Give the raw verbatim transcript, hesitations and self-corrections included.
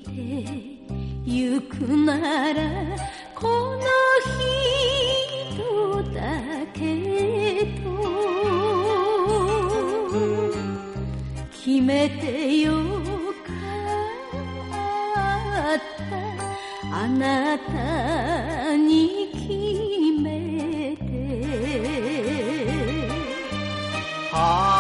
てゆくならこの人だけと決めてよかったあなたに決めては